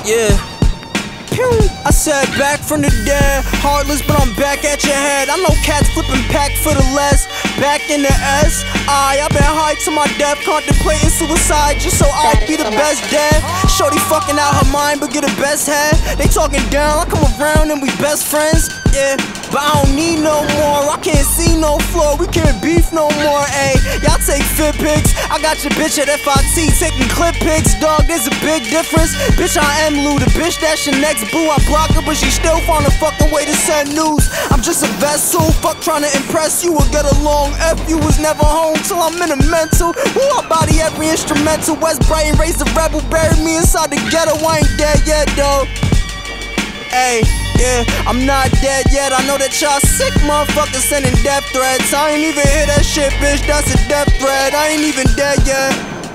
Yeah. Pew! I said back from the dead, heartless, but I'm back at your head. I know cats flipping pack for the less. Back in the S, I've been high to my death, contemplating suicide just so I'd be the best dad. Shorty fucking out her mind, but get the best head. They talking down, I come around and we best friends. Yeah, but I don't need no more. I can't see no floor, we can't beef no more. Ayy, y'all take fit pics. I got your bitch at FIT taking clip pics. Dog, there's a big difference. Bitch, I am Lou, the bitch that's your next boo. I block her, but she still found a fucking way to send news. I'm just a vessel, fuck trying to impress you or get along. F you was never home till I'm in a mental. Woo, I body every instrumental. West Brighton raised a rebel, buried me inside the ghetto. I ain't dead yet though. Ayy, yeah, I'm not dead yet. I know that y'all sick motherfuckers sending death threats. I ain't even hear that shit, bitch, that's a death threat. I ain't even dead yet.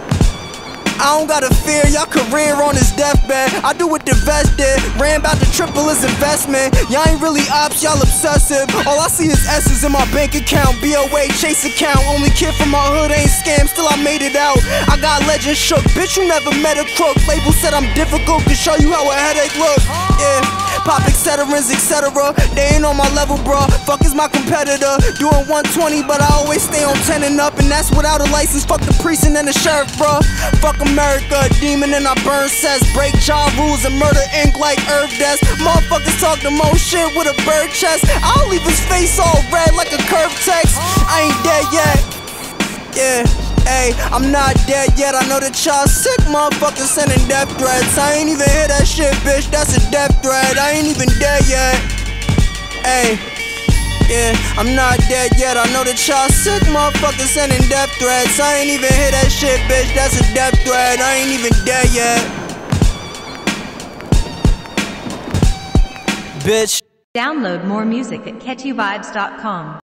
I don't gotta fear y'all career on his deathbed. I do what the vest did, ran about to triple his investment. Y'all ain't really ops, y'all obsessive. All I see is S's in my bank account, BOA chase account. Only kid from my hood ain't scam, still I made it out. I got legend shook, bitch you never met a crook. Label said I'm difficult, can show you how a headache look. Yeah, pop etceteras, etc. They ain't on my level, bro. Fuck is my competitor. Doing 120, but I always stay on 10 and up, and that's without a license. Fuck the precinct and the sheriff, bro. Fuck America, demon and I burn sets. Break job rules and murder ink like herb deaths. Motherfuckers talk the most shit with a bird chest. I'll leave his face all red like a curved text. I ain't dead yet. Yeah, ayy, I'm not dead yet. I know that y'all sick motherfuckers sending death threats. I ain't even hear that shit, bitch, that's a death threat. I ain't even dead yet. Ayy, yeah, I'm not dead yet. I know that y'all sick motherfuckers sending death threats. I ain't even hear that shit, bitch, that's a death threat. I ain't even dead yet. Bitch. Download more music at catchyvibes.com.